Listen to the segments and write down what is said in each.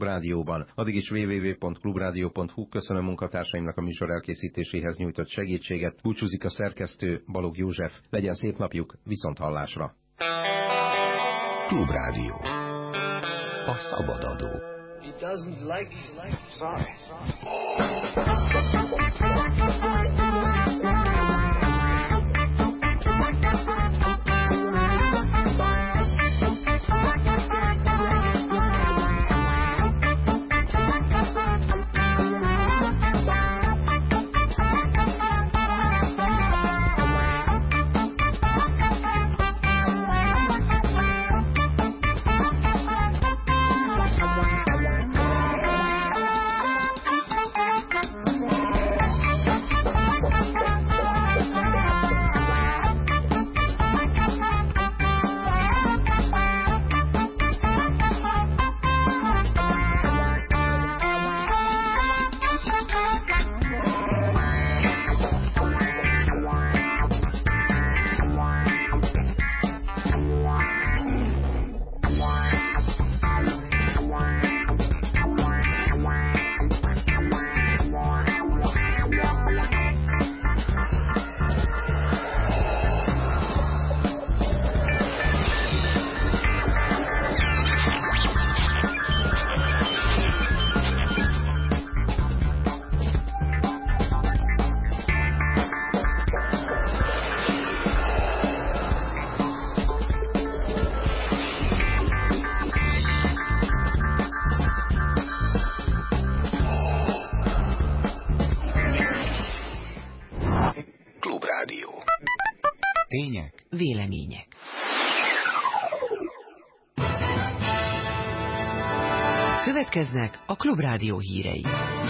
Rádióban. Addig is www.klubradio.hu. Köszönöm munkatársaimnak a műsor elkészítéséhez nyújtott segítséget. Búcsúzik a szerkesztő, Balogh József. Legyen szép napjuk, viszont hallásra. Klubrádió. A szabadadó. He doesn't like sorry. Tények, vélemények. Következnek a Klubrádió hírei.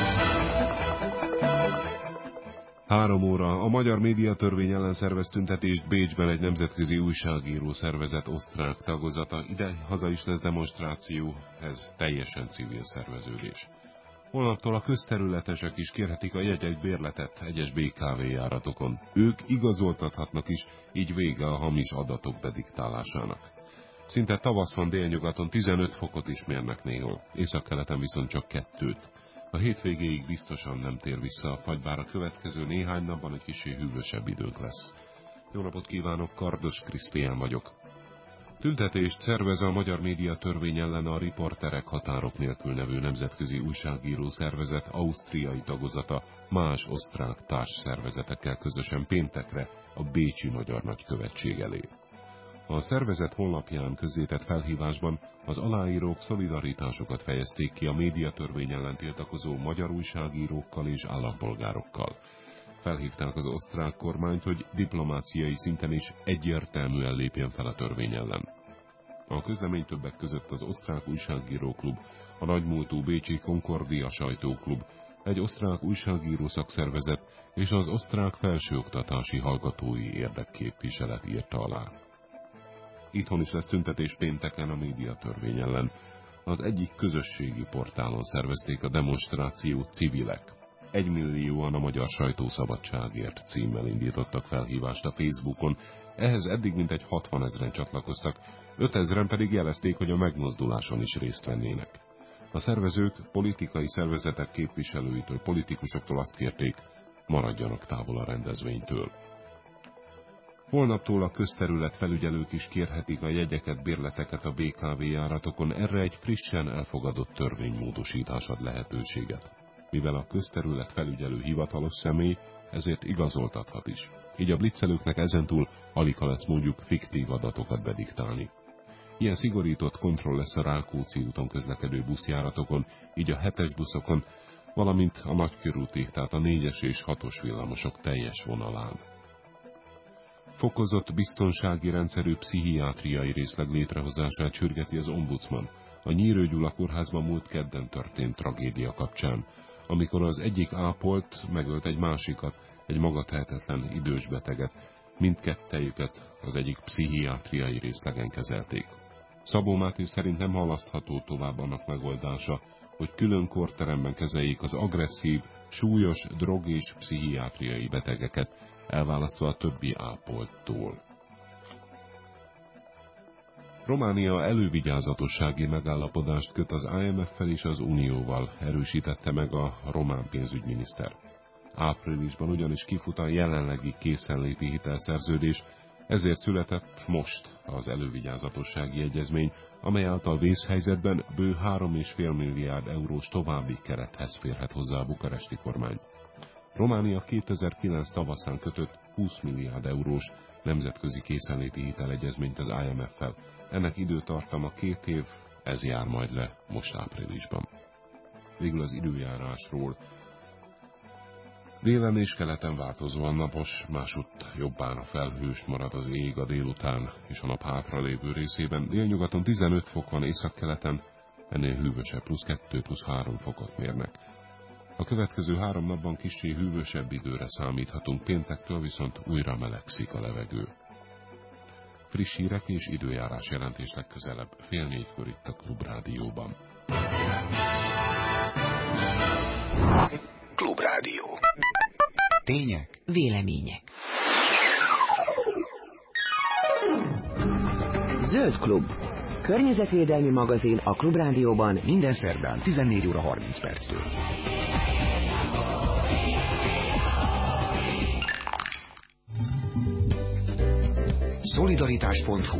3 óra. A magyar médiatörvény ellen szervez tüntetést Bécsben egy nemzetközi újságíró szervezet osztrák tagozata. Ide haza is lesz demonstráció, ez teljesen civil szerveződés. Holnaptól a közterületesek is kérhetik a jegyek bérletet egyes BKV járatokon. Ők igazoltathatnak is, így vége a hamis adatok bediktálásának. Szinte tavasz van délnyugaton, 15 fokot is mérnek néhol, északkeleten viszont csak 2-t. A hétvégéig biztosan nem tér vissza a fagy, bár a következő néhány napban egy kicsi hűvösebb időnk lesz. Jó napot kívánok, Kardos Krisztián vagyok. Tüntetést szervez a magyar médiatörvény ellen a Riporterek Határok Nélkül nevű nemzetközi újságíró szervezet ausztriai tagozata más osztrák társszervezetekkel közösen péntekre a bécsi magyar nagykövetség elé. A szervezet honlapján közzétett felhívásban az aláírók szolidaritásukat fejezték ki a médiatörvény ellen tiltakozó magyar újságírókkal és állampolgárokkal. Felhívták az osztrák kormányt, hogy diplomáciai szinten is egyértelműen lépjen fel a törvény ellen. A közlemény többek között az Osztrák Újságíróklub, a nagymúltú bécsi Concordia sajtóklub, egy osztrák újságíró szakszervezet és az osztrák felsőoktatási hallgatói érdekképviselet írta alá. Itthon is lesz tüntetés pénteken a médiatörvény ellen. Az egyik közösségi portálon szervezték a demonstrációt civilek. 1 millióan a Magyar Sajtószabadságért címmel indítottak felhívást a Facebookon, ehhez eddig mintegy 60 000-en csatlakoztak, 5 000-en pedig jelezték, hogy a megmozduláson is részt vennének. A szervezők politikai szervezetek képviselőitől, politikusoktól azt kérték, maradjanak távol a rendezvénytől. Holnaptól a közterület felügyelők is kérhetik a jegyeket, bérleteket a BKV járatokon, erre egy frissen elfogadott törvénymódosítás ad lehetőséget. Mivel a közterület felügyelő hivatalos személy, ezért igazoltathat is. Így a blitzelőknek ezentúl aligha lesz mondjuk fiktív adatokat bediktálni. Ilyen szigorított kontroll lesz a Rákóczi úton közlekedő buszjáratokon, így a 7-es buszokon, valamint a nagykörúti, tehát a 4-es és 6-os villamosok teljes vonalán. Fokozott biztonsági rendszerű pszichiátriai részleg létrehozását sürgeti az ombudsman. A Nyírő Gyula kórházban múlt kedden történt tragédia kapcsán, amikor az egyik ápolt megölt egy másikat, egy magatehetetlen idős beteget. Mindkettejüket az egyik pszichiátriai részlegen kezelték. Szabó Máté szerint nem halasztható tovább annak megoldása, hogy külön kórteremben kezeljék az agresszív, súlyos drog- és pszichiátriai betegeket, elválasztva a többi ápolttól. Románia elővigyázatossági megállapodást köt az IMF-fel és az Unióval, erősítette meg a román pénzügyminiszter. Áprilisban ugyanis kifut a jelenlegi készenléti hitelszerződés, ezért született most az elővigyázatossági egyezmény, amely által vészhelyzetben bő 3,5 milliárd eurós további kerethez férhet hozzá a bukaresti kormány. Románia 2009 tavaszán kötött 20 milliárd eurós nemzetközi készenléti hitelegyezményt az IMF-fel. Ennek időtartama 2 év, ez jár majd le most áprilisban. Végül az időjárásról. Délen és keleten változóan napos, másutt jobbán a felhős marad az ég a délután és a nap hátralévő részében. Délnyugaton 15 fok van, északkeleten ennél hűvösebb, +2, +3 fokot mérnek. A következő 3 napban kissé hűvösebb időre számíthatunk, péntektől viszont újra melegszik a levegő. Friss hírek és időjárás jelentés legközelebb, 3:30 itt a Klubrádióban. Klubrádió. Tények. Vélemények. Zöld klub. Környezetvédelmi magazin a Klubrádióban Minden szerdán 14:30. Szolidaritás.hu.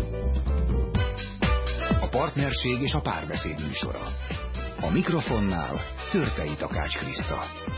A partnerség és a párbeszéd műsora. A mikrofonnál Törtei Takács Kriszta.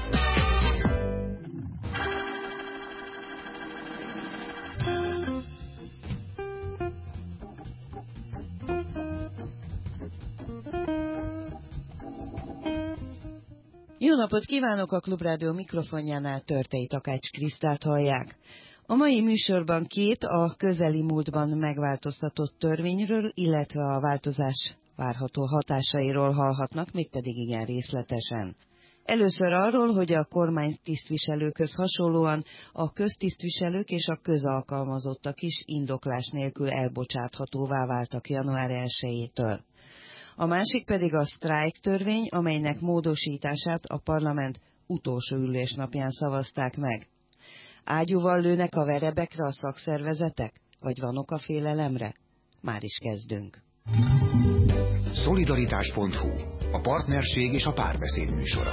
Jó napot kívánok, a Klubrádió mikrofonjánál Törtei Takács Krisztát hallják. A mai műsorban 2 a közeli múltban megváltoztatott törvényről, illetve a változás várható hatásairól hallhatnak, mégpedig igen részletesen. Először arról, hogy a kormánytisztviselőkhöz hasonlóan a köztisztviselők és a közalkalmazottak is indoklás nélkül elbocsáthatóvá váltak január 1-től. A másik pedig a sztrájk törvény, amelynek módosítását a parlament utolsó ülésnapján szavazták meg. Ágyúval lőnek a verebekre a szakszervezetek? Vagy van ok a félelemre? Már is kezdünk. Szolidaritás.hu. A partnerség és a párbeszéd műsora.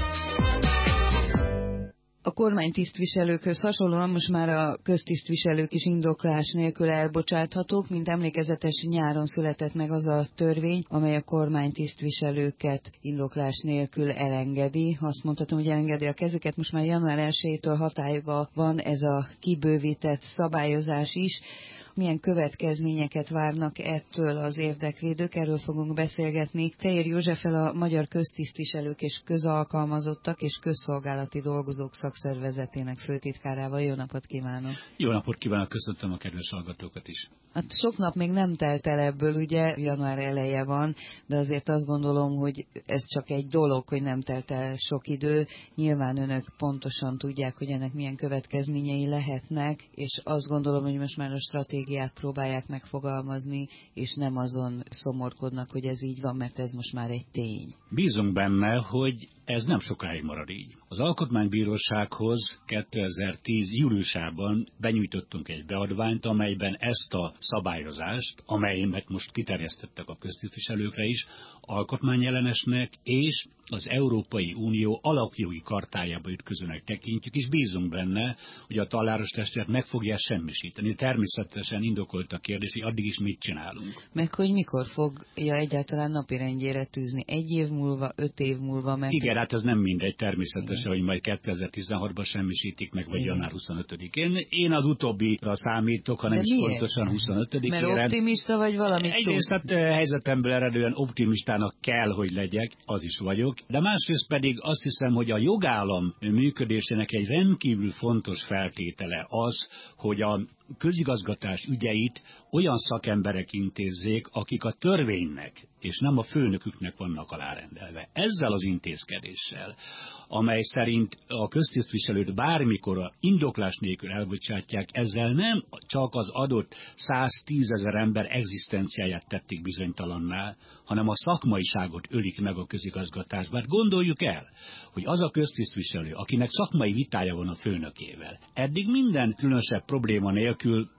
A kormánytisztviselőkhöz hasonlóan most már a köztisztviselők is indoklás nélkül elbocsáthatók, mint emlékezetes nyáron született meg az a törvény, amely a kormánytisztviselőket indoklás nélkül elengedi. Azt mondhatom, hogy elengedi a kezüket, most már január 1-től hatályban van ez a kibővített szabályozás is. Milyen következményeket várnak ettől az érdekvédők, erről fogunk beszélgetni Fejér Józseffel, a Magyar Köztisztviselők és Közalkalmazottak és Közszolgálati Dolgozók Szakszervezetének főtitkárával. Jó napot kívánok! Jó napot kívánok, köszöntöm a kedves hallgatókat is! Hát sok nap még nem telt el ebből, ugye, január eleje van, de azért azt gondolom, hogy ez csak egy dolog, hogy nem telt el sok idő. Nyilván önök pontosan tudják, hogy ennek milyen következményei lehetnek, és azt gondolom, hogy most már a stratégiát próbálják megfogalmazni, és nem azon szomorkodnak, hogy ez így van, mert ez most már egy tény. Bízunk benne, hogy ez nem sokáig marad így. Az Alkotmánybírósághoz 2010. júliusában benyújtottunk egy beadványt, amelyben ezt a szabályozást, amelyet most kiterjesztettek a köztisztviselőkre is, alkotmányellenesnek és az Európai Unió alapjogi kartájába ütközőnek tekintjük, és bízunk benne, hogy a tanáros testület meg fogja semmisíteni. Természetesen indokolt a kérdés, hogy addig is mit csinálunk. Meg hogy mikor fogja egyáltalán napirendjére tűzni? 1 év múlva, 5 év múlva? Mert... Igen, hát ez nem mindegy, természetesen, hogy majd 2016-ban semmisítik meg, vagy január 25-én. Én az utóbbira számítok, hanem is pontosan 25-én. Mert optimista vagy valamit tudsz? Egyrészt hát helyzetemből eredően optimistának kell, hogy legyek, az is vagyok. De másrészt pedig azt hiszem, hogy a jogállam működésének egy rendkívül fontos feltétele az, hogy a közigazgatás ügyeit olyan szakemberek intézzék, akik a törvénynek és nem a főnöküknek vannak alárendelve. Ezzel az intézkedéssel, amely szerint a köztisztviselőt bármikor a indoklás nélkül elbocsátják, ezzel nem csak az adott 110 000 ember egzisztenciáját tették bizonytalanná, hanem a szakmaiságot ölik meg a közigazgatásban. Hát gondoljuk el, hogy az a köztisztviselő, akinek szakmai vitája van a főnökével, eddig minden különösebb probléma nélkül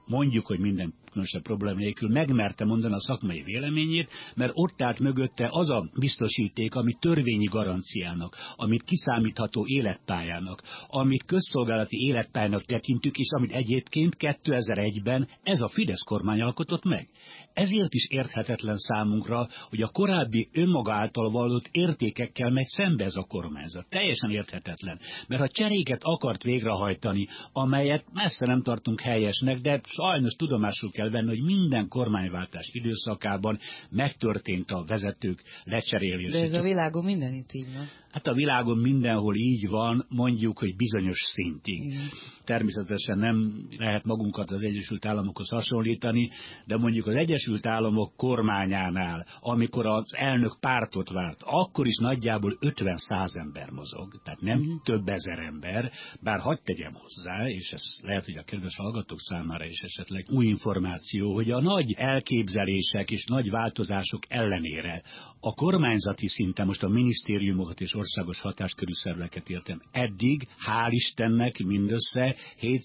mondjuk, hogy minden különösebb probléma nélkül megmerte mondani a szakmai véleményét, mert ott állt mögötte az a biztosíték, amit törvényi garanciának, amit kiszámítható életpályának, amit közszolgálati életpályának tekintjük, és amit egyébként 2001-ben ez a Fidesz kormány alkotott meg. Ezért is érthetetlen számunkra, hogy a korábbi önmaga által vallott értékekkel megy szembe ez a kormányzat. Teljesen érthetetlen. Mert ha cseréket akart végrehajtani, amelyet messze nem tartunk helyesnek, de sajnos tudomásul kell venni, hogy minden kormányváltás időszakában megtörtént a vezetők lecserélése. De ez a világon mindenütt így van. Hát a világon mindenhol így van, mondjuk, hogy bizonyos szintig. Igen. Természetesen nem lehet magunkat az Egyesült Államokhoz hasonlítani, de mondjuk az Egyesült Államok kormányánál, amikor az elnök pártot vált, akkor is nagyjából 50-100 ember mozog, tehát nem több ezer ember, bár hadd tegyem hozzá, és ez lehet, hogy a kedves hallgatók számára is esetleg új információ, hogy a nagy elképzelések és nagy változások ellenére a kormányzati szinten, most a minisztériumokat és országos hatáskörű szerveket értem, eddig, hál' Istennek mindössze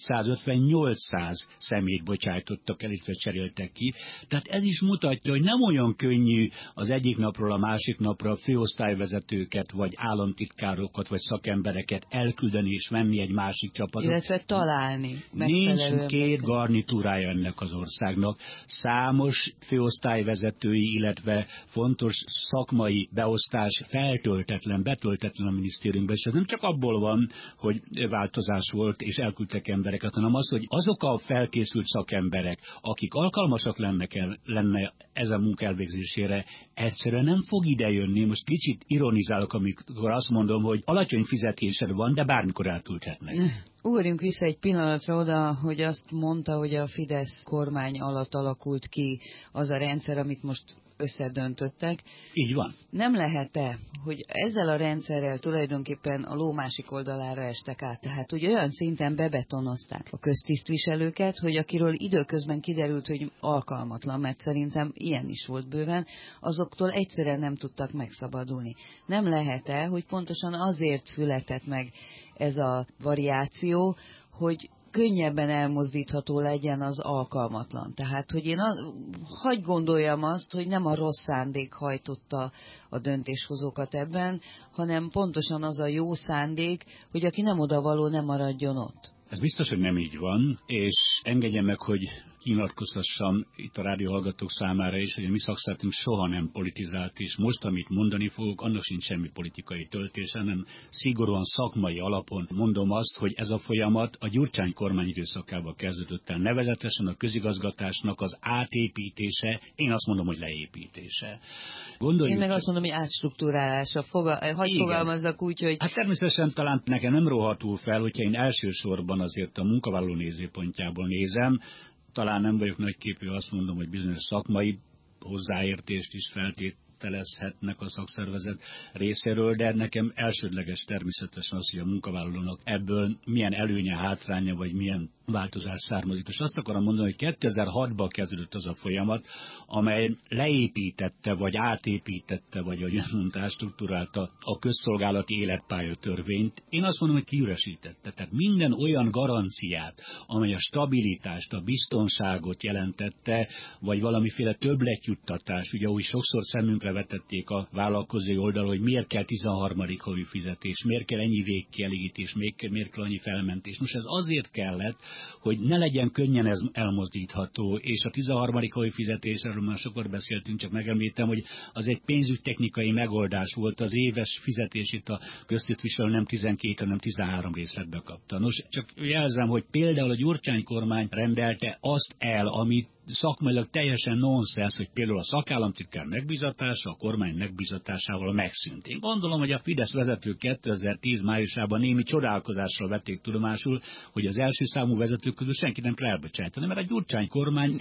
750-800 személyt bocsájtottak el, illetve cseréltek ki. Tehát ez is mutatja, hogy nem olyan könnyű az egyik napról a másik napra főosztályvezetőket, vagy államtitkárokat, vagy szakembereket elküldeni és venni egy másik csapatot. Illetve találni. Nincs két garnitúrája ennek az országnak. Számos főosztályvezetői, illetve fontos szakmai beosztás betöltetlen a minisztériumban, és ez nem csak abból van, hogy változás volt, és elküldtek embereket, hanem az, hogy azok a felkészült szakemberek, akik alkalmasak lenne ez a munka elvégzésére, egyszerűen nem fog idejönni. Most kicsit ironizálok, amikor azt mondom, hogy alacsony fizetésed van, de bármikor elküldhetnek. Ugorjunk vissza egy pillanatra oda, hogy azt mondta, hogy a Fidesz kormány alatt alakult ki az a rendszer, amit most összedöntöttek. Így van. Nem lehet-e, hogy ezzel a rendszerrel tulajdonképpen a ló másik oldalára estek át? Tehát, hogy olyan szinten bebetonozták a köztisztviselőket, hogy akiről időközben kiderült, hogy alkalmatlan, mert szerintem ilyen is volt bőven, azoktól egyszerűen nem tudtak megszabadulni. Nem lehet-e, hogy pontosan azért született meg ez a variáció, hogy könnyebben elmozdítható legyen az alkalmatlan. Tehát, hogy én hagy gondoljam azt, hogy nem a rossz szándék hajtotta a döntéshozókat ebben, hanem pontosan az a jó szándék, hogy aki nem odavaló, nem maradjon ott. Ez biztos, hogy nem így van, és engedje meg, hogy kinyilatkoztassam itt a rádióhallgatók számára is, hogy a mi szakszervezetünk soha nem politizált, és most, amit mondani fogok, annak sincs semmi politikai töltése, hanem szigorúan szakmai alapon mondom azt, hogy ez a folyamat a Gyurcsány kormány időszakában kezdődött el, nevezetesen a közigazgatásnak az átépítése, én azt mondom, hogy leépítése. Én meg azt mondom, hogy átstruktúrálása. Hagy fogalmazzak úgy, hogy... Hát természetesen talán nekem nem róhatul fel, hogyha én elsősorban azért a munkavállaló nézőpontjából nézem, talán nem vagyok nagyképű, azt mondom, hogy bizonyos szakmai hozzáértést is feltételezhetnek a szakszervezet részéről, de nekem elsődleges természetesen az, hogy a munkavállalónak ebből milyen előnye, hátránya, vagy milyen változás származik. És azt akarom mondani, hogy 2006-ban kezdődött az a folyamat, amely leépítette, vagy átépítette, vagy ahogy mondta, struktúrálta a közszolgálati életpálya törvényt. Én azt mondom, hogy kiüresítette. Tehát minden olyan garanciát, amely a stabilitást, a biztonságot jelentette, vagy valamiféle többletjuttatás, ugye úgy sokszor szemünkre vetették a vállalkozói oldalon, hogy miért kell 13. havi fizetés, miért kell ennyi végkielégítés, miért kell annyi felmentés. Most ez azért kellett, hogy ne legyen könnyen ez elmozdítható, és a 13. havi fizetésről már sokat beszéltünk, csak megemlítem, hogy az egy pénzügytechnikai megoldás volt, az éves fizetését a köztisztviselő nem 12, hanem 13 részletbe kapta. Nos, csak jelzem, hogy például a Gyurcsány kormány rendelte azt el, amit szakmailag teljesen nonsens, hogy például a szakállamtitkár megbízatása a kormány megbízatásával megszűnt. Én gondolom, hogy a Fidesz vezetők 2010 májusában némi csodálkozással vették tudomásul, hogy az első számú vezetők közül senki nem kell elbocsájtani, mert a Gyurcsány kormány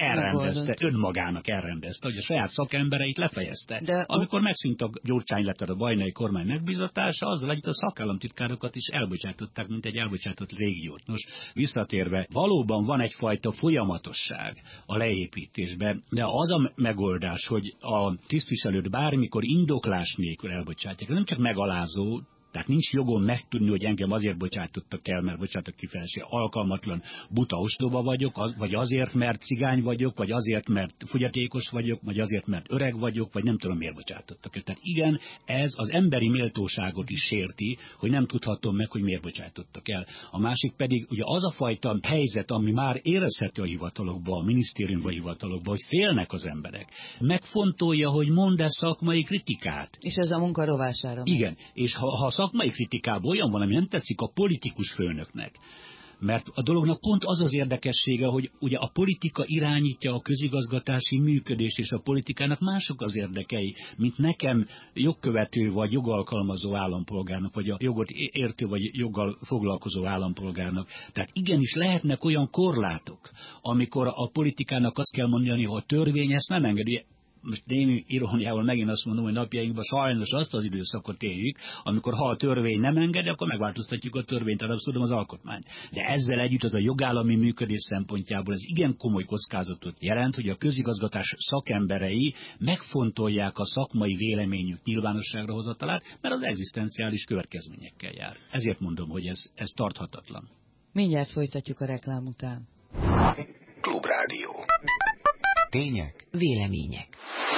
önmagának elrendezte, hogy a saját szakembereit lefejezte. De amikor megszűnt a Gyurcsány, illetve a Bajnai kormány megbízatása, azzal együtt a szakállamtitkárokat is elbocsátották, mint egy elbocsátott régiót. Nos, visszatérve, valóban van egyfajta folyamatosság a leépítésben, de az a megoldás, hogy a tisztviselőt bármikor indoklás nélkül elbocsátják, nem csak megalázó, Tehát nincs jogom megtudni, hogy engem azért bocsátottak el, mert bocsátottak kifejezésre alkalmatlan, buta ostoba vagyok, vagy azért, mert cigány vagyok, vagy azért, mert fogyatékos vagyok, vagy azért, mert öreg vagyok, vagy nem tudom, miért bocsátottak el. Tehát igen, ez az emberi méltóságot is sérti, hogy nem tudhatom meg, hogy miért bocsátottak el. A másik pedig ugye az a fajta helyzet, ami már érezhető a hivatalokban, a minisztériumban hivatalokban, hogy félnek az emberek. Megfontolja, hogy mond-e szakmai kritikát. És ez a munka rovására. Igen, és ha szakmai kritikában olyan van, ami nem tetszik a politikus főnöknek, mert a dolognak pont az az érdekessége, hogy ugye a politika irányítja a közigazgatási működést, és a politikának mások az érdekei, mint nekem jogkövető vagy jogalkalmazó állampolgárnak, vagy a jogot értő vagy joggal foglalkozó állampolgárnak. Tehát igenis lehetnek olyan korlátok, amikor a politikának azt kell mondani, hogy a törvény ezt nem engedi. Most némi iróniával megint azt mondom, hogy napjainkban sajnos azt az időszakot éljük, amikor ha a törvény nem engedi, akkor megváltoztatjuk a törvényt, tehát tudom az alkotmányt. De ezzel együtt az a jogállami működés szempontjából ez igen komoly kockázatot jelent, hogy a közigazgatás szakemberei megfontolják a szakmai véleményük nyilvánosságra hozatalát, mert az egzisztenciális következményekkel jár. Ezért mondom, hogy ez tarthatatlan. Mindjárt folytatjuk a reklám után. Klubrádió. Tények. Vélemények.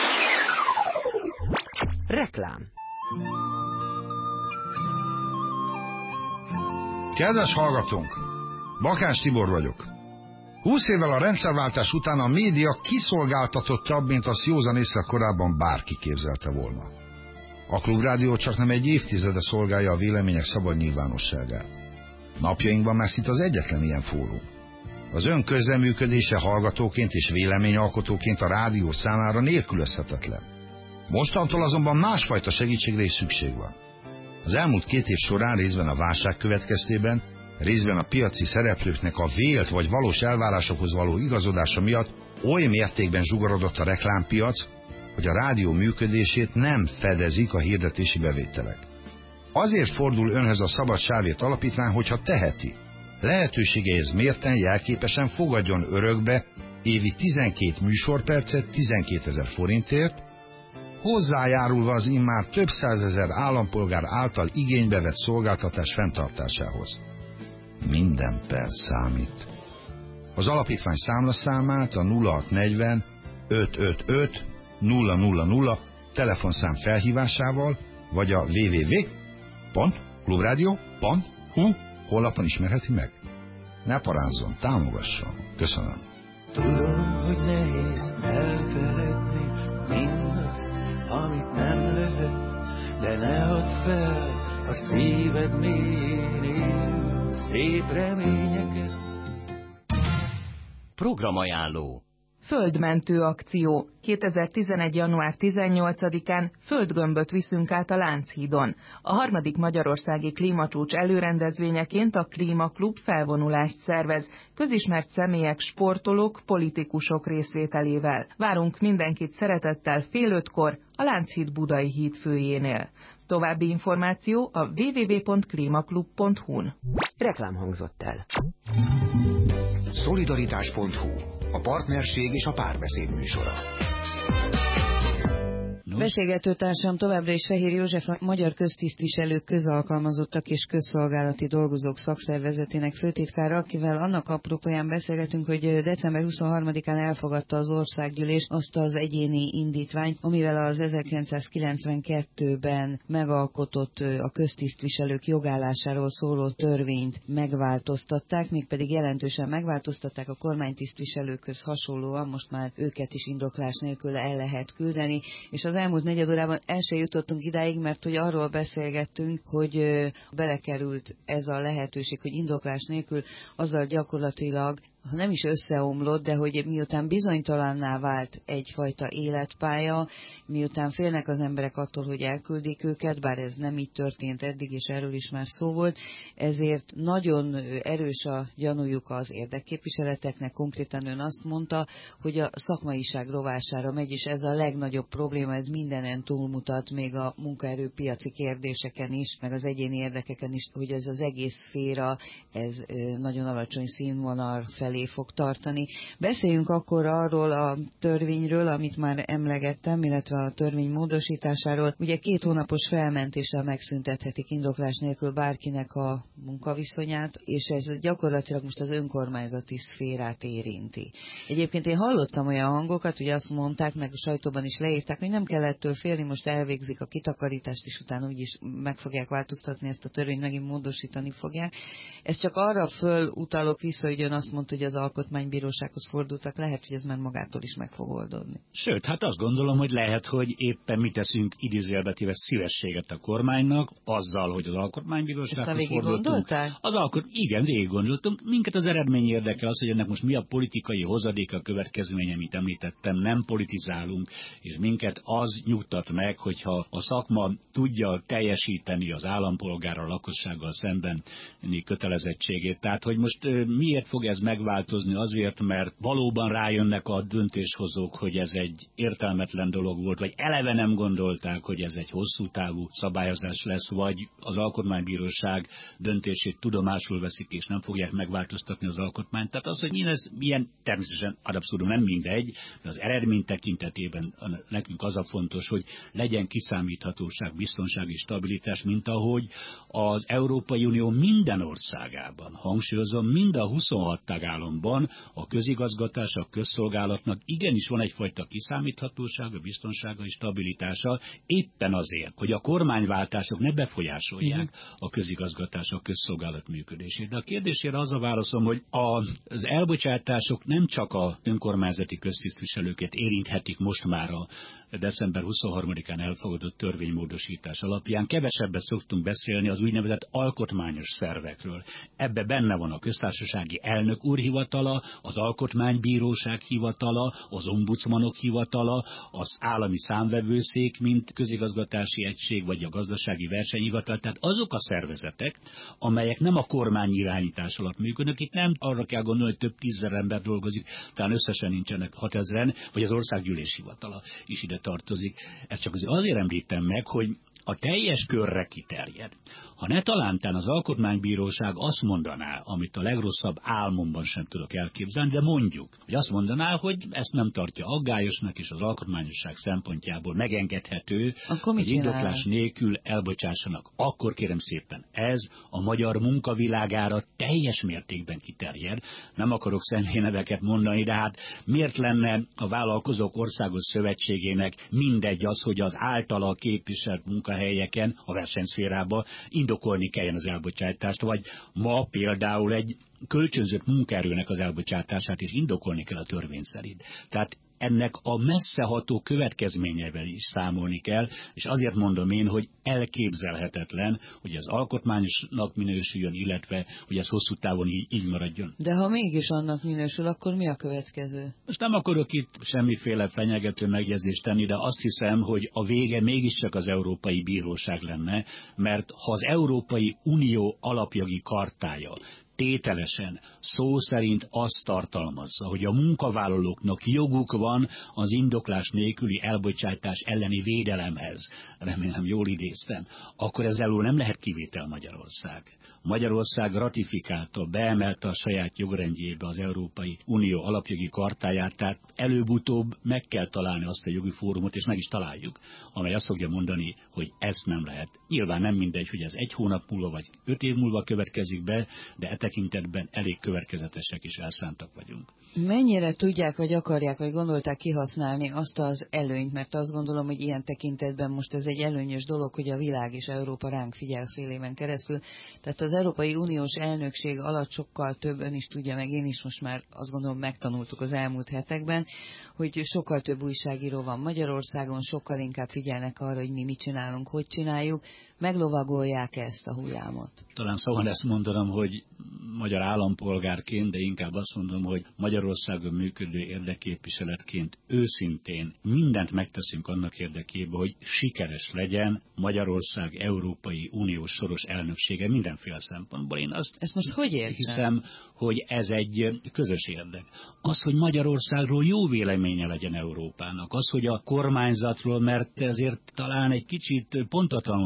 Reklám. Kedves hallgatónk, Bakás Tibor vagyok. 20 évvel a rendszerváltás után a média kiszolgáltatottabb, mint azt józan észre korábban bárki képzelte volna. A Klubrádió csak nem egy évtizede szolgálja a vélemények szabad nyilvánosságát. Napjainkban már szinte az egyetlen ilyen fórum. Az ön közreműködése hallgatóként és véleményalkotóként a rádió számára nélkülözhetetlen. Mostantól azonban másfajta segítségre is szükség van. Az elmúlt 2 év során részben a válság következtében, részben a piaci szereplőknek a vélt vagy valós elvárásokhoz való igazodása miatt oly mértékben zsugorodott a reklámpiac, hogy a rádió működését nem fedezik a hirdetési bevételek. Azért fordul önhöz a Szabad Sávért Alapítvány, hogyha teheti. Lehetőségeihez mérten jelképesen fogadjon örökbe évi 12 műsorpercet 12 000 forintért, hozzájárulva az immár több százezer állampolgár által igénybe vett szolgáltatás fenntartásához. Minden perc számít. Az alapítvány számlaszámát a 0640 555 000 telefonszám felhívásával vagy a www.klubradio.hu honlapon ismerheti meg. Ne parázzon, támogasson. Köszönöm. Tudom, hogy nehéz elfeledni mindazt, amit nem lehet, de ne add fel a szíved mélyén élő szép reményeket. Programajánló. Földmentő akció. 2011. január 18-án földgömböt viszünk át a Lánchídon. A 3. magyarországi klímacsúcs előrendezvényeként a Klímaklub felvonulást szervez, közismert személyek, sportolók, politikusok részvételével. Várunk mindenkit szeretettel fél 5-kor a Lánchíd Budai híd főjénél. További információ a www.klimaklub.hu-n. Reklám hangzott el. Szolidaritás.hu. A partnerség és a párbeszéd műsora. Beszélgetőtársam továbbra is Fehér József, a Magyar Köztisztviselők, Közalkalmazottak és Közszolgálati Dolgozók Szakszervezetének főtitkára, akivel annak apropóján beszélgetünk, hogy december 23-án elfogadta az országgyűlés azt az egyéni indítványt, amivel az 1992-ben megalkotott a köztisztviselők jogállásáról szóló törvényt megváltoztatták, mégpedig jelentősen megváltoztatták, a kormánytisztviselőkhöz hasonlóan most már őket is indoklás nélkül el lehet küldeni, és az elmúlt negyed órában el se jutottunk idáig, mert hogy arról beszélgettünk, hogy belekerült ez a lehetőség, hogy indoklás nélkül azzal gyakorlatilag, ha nem is összeomlott, de hogy miután bizonytalanná vált egyfajta életpálya, miután félnek az emberek attól, hogy elküldik őket, bár ez nem így történt eddig, és erről is már szó volt, ezért nagyon erős a gyanújuk az érdekképviseleteknek, konkrétan ön azt mondta, hogy a szakmaiság rovására megy, és ez a legnagyobb probléma, ez mindenen túlmutat, még a munkaerőpiaci kérdéseken is, meg az egyéni érdekeken is, hogy ez az egész szféra, ez nagyon alacsony színvonal felé felé fog tartani. Beszéljünk akkor arról a törvényről, amit már emlegettem, illetve a törvény módosításáról. Ugye 2 hónapos felmentéssel megszüntethetik indoklás nélkül bárkinek a munkaviszonyát, és ez gyakorlatilag most az önkormányzati szférát érinti. Egyébként én hallottam olyan hangokat, hogy azt mondták, meg a sajtóban is leírták, hogy nem kell ettől félni, most elvégzik a kitakarítást, és utána úgyis meg fogják változtatni ezt a törvényt, megint módosítani fogják. Ez csak arra fölutalok vissza, hogy ön azt mondta, hogy az alkotmánybírósághoz fordultak, lehet, hogy ez már magától is meg fog oldódni. Sőt, hát azt gondolom, hogy lehet, hogy éppen mi teszünk idézőjelbe téve szívességet a kormánynak, azzal, hogy az alkotmánybírósághoz fordultunk. Igen, végig gondoltunk. Minket az eredmény érdekel az, hogy ennek most mi a politikai hozadéka, a következménye, amit említettem, nem politizálunk, és minket az nyugtat meg, hogyha a szakma tudja teljesíteni az állampolgár a lakossággal szemben kötelezettségét. Tehát, hogy most miért fog ez megváltozni? Azért, mert valóban rájönnek a döntéshozók, hogy ez egy értelmetlen dolog volt, vagy eleve nem gondolták, hogy ez egy hosszú távú szabályozás lesz, vagy az alkotmánybíróság döntését tudomásul veszik, és nem fogják megváltoztatni az alkotmányt. Tehát az, hogy milyen természetesen ad abszolút nem mindegy, de az eredmény tekintetében nekünk az a fontos, hogy legyen kiszámíthatóság, biztonság és stabilitás, mint ahogy az Európai Unió minden országában, hangsúlyozom, mind a 26 tagállamban a közigazgatás, a közszolgálatnak igenis van egyfajta kiszámíthatósága, biztonsága és stabilitása, éppen azért, hogy a kormányváltások ne befolyásolják a közigazgatás, a közszolgálat működését. De a kérdésére az a válaszom, hogy az elbocsátások nem csak a önkormányzati köztisztviselőket érinthetik most már a december 23-án elfogadott törvénymódosítás alapján. Kevesebbet szoktunk beszélni az úgynevezett alkotmányos szervekről. Ebbe benne van a köztársasági elnök úr hivatala, az alkotmánybíróság hivatala, az ombudsmanok hivatala, az állami számvevőszék, mint közigazgatási egység, vagy a gazdasági versenyhivatal. Tehát azok a szervezetek, amelyek nem a kormány irányítás alatt működnek. Itt nem arra kell gondolni, hogy több 10 000 ember dolgozik, talán összesen nincsenek 6 000-en, vagy az országgyűlés hivatala is ide tartozik. Ezt csak azért említem meg, hogy a teljes körre kiterjed. Ha ne talántán az alkotmánybíróság azt mondaná, amit a legrosszabb álmomban sem tudok elképzelni, de mondjuk, hogy azt mondaná, hogy ezt nem tartja aggályosnak, és az alkotmányosság szempontjából megengedhető, hogy indoklás nélkül elbocsássanak. Akkor kérem szépen, ez a magyar munkavilágára teljes mértékben kiterjed. Nem akarok személyneveket mondani, de hát miért lenne a Vállalkozók Országos Szövetségének mindegy az, hogy az általa képviselt munkahelyeken, a versenyszférában indokolni kelljen az elbocsátást, vagy ma például egy kölcsönzött munkaerőnek az elbocsátását is indokolni kell a törvény szerint. Tehát ennek a messzeható következményeivel is számolni kell, és azért mondom én, hogy elképzelhetetlen, hogy ez alkotmányosnak minősüljön, illetve hogy ez hosszú távon így maradjon. De ha mégis annak minősül, akkor mi a következő? Most nem akarok itt semmiféle fenyegető megjegyzést tenni, de azt hiszem, hogy a vége mégiscsak az Európai Bíróság lenne, mert ha az Európai Unió alapjogi chartája tételesen, szó szerint azt tartalmazza, hogy a munkavállalóknak joguk van az indoklás nélküli elbocsátás elleni védelemhez, remélem jól idéztem, akkor ezzel nem lehet kivétel Magyarország. Magyarország ratifikálta, beemelte a saját jogrendjébe az Európai Unió alapjogi chartáját, tehát előbb-utóbb meg kell találni azt a jogi fórumot, és meg is találjuk, amely azt fogja mondani, hogy ezt nem lehet. Nyilván nem mindegy, hogy ez 1 hónap múlva vagy 5 év múlva következik be, de tekintetben elég következetesek és elszántak vagyunk. Mennyire tudják, vagy akarják, vagy gondolták kihasználni azt az előnyt, mert azt gondolom, hogy ilyen tekintetben most ez egy előnyös dolog, hogy a világ és Európa ránk figyel fél éven keresztül. Tehát az Európai Uniós elnökség alatt sokkal több, ön is tudja, meg én is most már azt gondolom megtanultuk az elmúlt hetekben, hogy sokkal több újságíró van Magyarországon, sokkal inkább figyelnek arra, hogy mi mit csinálunk, hogy csináljuk, meglovagolják ezt a hullámot. Talán szóval ezt mondanom, hogy magyar állampolgárként, de inkább azt mondom, hogy Magyarországon működő érdekképviseletként őszintén mindent megteszünk annak érdekében, hogy sikeres legyen Magyarország Európai Uniós soros elnöksége mindenféle szempontból. Én ezt most hogy értem? Hiszem, hogy ez egy közös érdek. Az, hogy Magyarországról jó véleménye legyen Európának, az, hogy a kormányzatról, mert ezért talán egy kicsit pontatlanul használ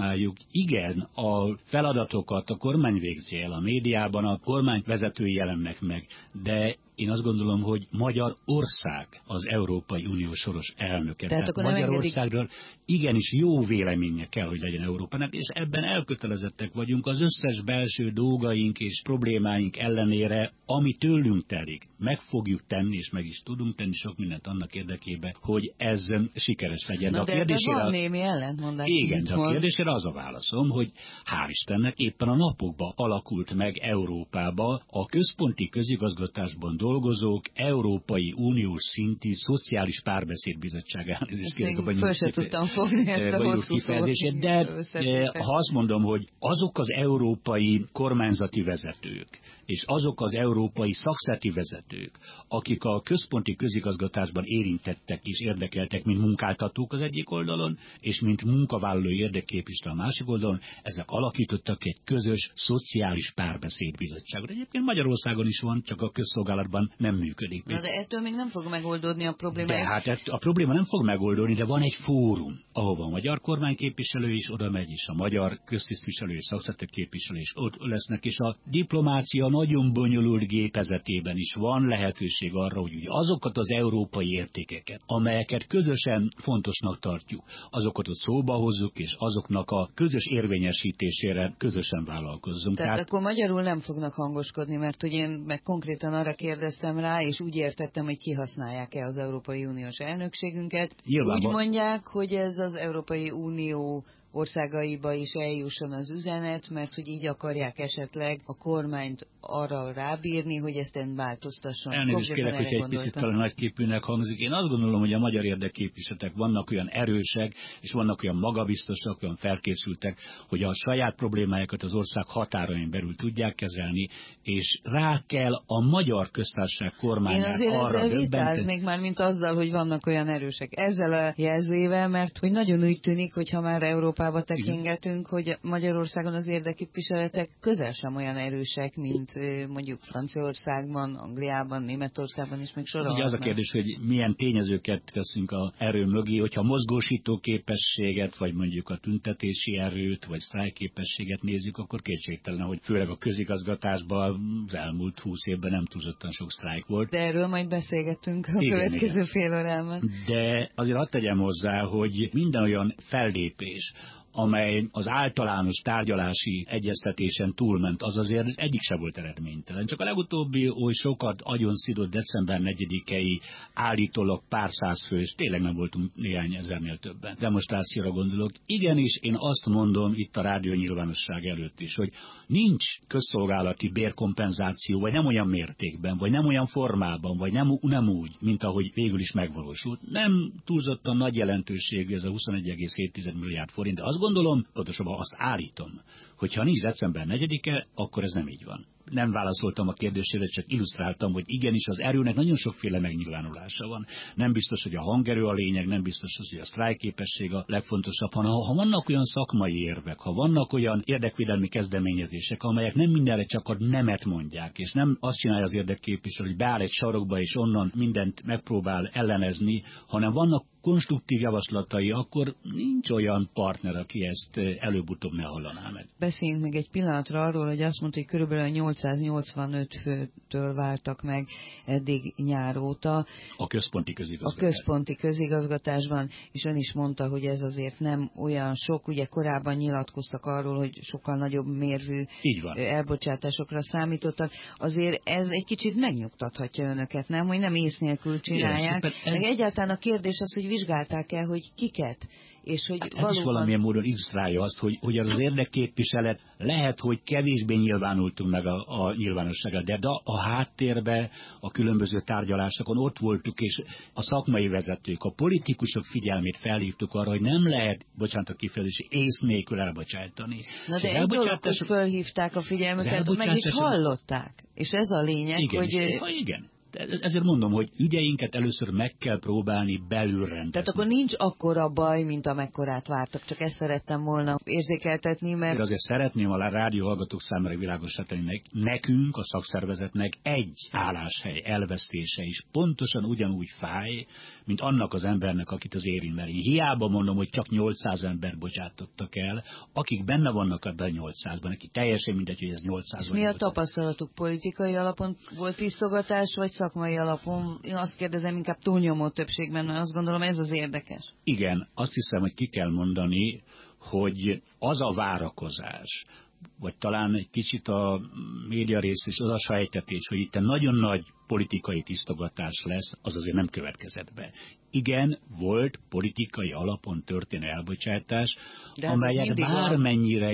kritizáljuk. Igen, a feladatokat a kormány végzi el, a médiában a kormány vezetői jelennek meg, de én azt gondolom, hogy Magyarország az Európai Unió soros elnöke. Tehát Magyarországról igenis jó véleménye kell, hogy legyen Európának, és ebben elkötelezettek vagyunk az összes belső dolgaink és problémáink ellenére, ami tőlünk telik. Meg fogjuk tenni, és meg is tudunk tenni sok mindent annak érdekében, hogy ez sikeres legyen. Na de van némi ellentmondás. Igen, de a kérdésére az a válaszom, hogy hál' Istennek éppen a napokban alakult meg Európába a központi közigazgatásban dolgozók Európai Uniós szintű szociális párbeszéd bizottságán. Föl se tudtam fogni ezt a hosszú szót. De ha azt mondom, hogy azok az európai kormányzati vezetők, és azok az európai szakszeti vezetők, akik a központi közigazgatásban érintettek és érdekeltek, mint munkáltatók az egyik oldalon, és mint munkavállalói érdekképviselő a másik oldalon, ezek alakítottak egy közös szociális párbeszédbizottságot. Egyébként Magyarországon is van, csak a közszolgálatban nem működik. Na de ettől még nem fog megoldódni a probléma. De hát a probléma nem fog megoldódni, de van egy fórum, ahova a magyar kormányképviselő is oda megy, és a magyar köztisztviselő és szakszetek képviselő is ott lesznek, és a diplomácia nagyon bonyolult gépezetében is van lehetőség arra, hogy azokat az európai értékeket, amelyeket közösen fontosnak tartjuk, azokat ott szóba hozzuk, és azoknak a közös érvényesítésére közösen vállalkozzunk. Tehát akkor magyarul nem fognak hangoskodni, mert hogy én meg konkrétan arra kérdeztem rá, és úgy értettem, hogy kihasználják-e az Európai Uniós elnökségünket. Úgy mondják, hogy ez az Európai Unió országaiba is eljusson az üzenet, mert hogy így akarják esetleg a kormányt arra rábírni, hogy ezt változtasson. Elnézést kérek, hogy egy picit talán nagyképűnek hangzik. Én azt gondolom, hogy a magyar érdekképviseletek vannak olyan erősek, és vannak olyan magabiztosak, olyan felkészültek, hogy a saját problémáikat az ország határain belül tudják kezelni, és rá kell a magyar köztársaság kormányát arra döbbenteni. Én azért vitáznék már, mint azzal, hogy vannak olyan erősek. Ezzel a jelzével, mert hogy nagyon úgy tűnik, hogy ha már Európába tekingetünk, hogy Magyarországon az érdekképviseletek közel sem olyan erősek, mint mondjuk Franciaországban, Angliában, Németországban is még sorolhatnak. Ugye az a kérdés, hogy milyen tényezőket teszünk az erő mögé, hogyha mozgósító képességet, vagy mondjuk a tüntetési erőt, vagy sztrájkképességet nézzük, akkor kétségtelen, hogy főleg a közigazgatásban az elmúlt 20 évben nem túlzottan sok sztrájk volt. De erről majd beszélgetünk a következő fél órában. De azért hadd tegyem hozzá, hogy minden olyan fellépés, amely az általános tárgyalási egyeztetésen túlment, az azért egyik sem volt eredménytelen. Csak a legutóbbi oly sokat agyonszidott december 4-i állítólag pár száz fő, és tényleg nem voltunk néhány ezernél többen. Demonstrációra gondolok. Igenis, én azt mondom itt a rádió nyilvánosság előtt is, hogy nincs közszolgálati bérkompenzáció, vagy nem olyan mértékben, vagy nem olyan formában, vagy nem úgy, mint ahogy végül is megvalósult. Nem túlzottan nagy jelentőségű ez a 21,7 milliárd forint, de azt gondolom, pontosabban azt állítom, hogy ha nincs december 4-e, akkor ez nem így van. Nem válaszoltam a kérdésére, csak illusztráltam, hogy igenis az erőnek nagyon sokféle megnyilvánulása van. Nem biztos, hogy a hangerő a lényeg, nem biztos, hogy a sztrájkképesség a legfontosabb, hanem ha vannak olyan szakmai érvek, ha vannak olyan érdekvédelmi kezdeményezések, amelyek nem mindenre csak a nemet mondják, és nem azt csinálja az érdekképviselő, hogy beáll egy sarokba, és onnan mindent megpróbál ellenezni, hanem vannak konstruktív javaslatai, akkor nincs olyan partner, aki ezt előbb-utóbb ne hallaná meg. Beszéljünk meg egy pillanatra arról, hogy azt mondta, hogy körülbelül 885 főtől váltak meg eddig nyár óta. A központi közigazgatásban, és ön is mondta, hogy ez azért nem olyan sok, ugye korábban nyilatkoztak arról, hogy sokkal nagyobb mérvű elbocsátásokra számítottak. Azért ez egy kicsit megnyugtathatja önöket, nem? Hogy nem ész nélkül csinálják. Egyáltalán a kérdés az, hogy vizsgálták-e, hogy kiket? És hogy hát ez is valamilyen módon illusztrálja azt, hogy az érdekképviselet lehet, hogy kevésbé nyilvánultunk meg a nyilvánosságra, de a háttérbe, a különböző tárgyalásokon ott voltuk, és a szakmai vezetők, a politikusok figyelmét felhívtuk arra, hogy nem lehet, bocsánat a kifejezés, ész nélkül elbocsájtani. Na de egy dolog, hogy felhívták a figyelmüket, meg is hallották. És ez a lényeg, igen, hogy... Igen. Ezért mondom, hogy ügyeinket először meg kell próbálni belül rendezni. Tehát akkor nincs akkora baj, mint amekkorát vártak, csak ezt szerettem volna érzékeltetni, mert... Én azért szeretném a rádióhallgatók számára világosá tenni, nekünk, a szakszervezetnek egy álláshely elvesztése is pontosan ugyanúgy fáj, mint annak az embernek, akit az érint. Mert én hiába mondom, hogy csak 800 ember bocsátottak el, akik benne vannak ebben 800-ban, neki teljesen mindegy, hogy ez 800 vagy. Mi a tapasztalatuk? Politikai alapon volt tisztogatás, vagy szakmai alapon? Én azt kérdezem, inkább túlnyomó többségben, mert azt gondolom, ez az érdekes. Igen, azt hiszem, hogy ki kell mondani, hogy az a várakozás, vagy talán egy kicsit a média rész és az a sejtetés, hogy itt nagyon nagy politikai tisztogatás lesz, az azért nem következett be. Igen, volt politikai alapon történő elbocsátás, amelyet bármennyire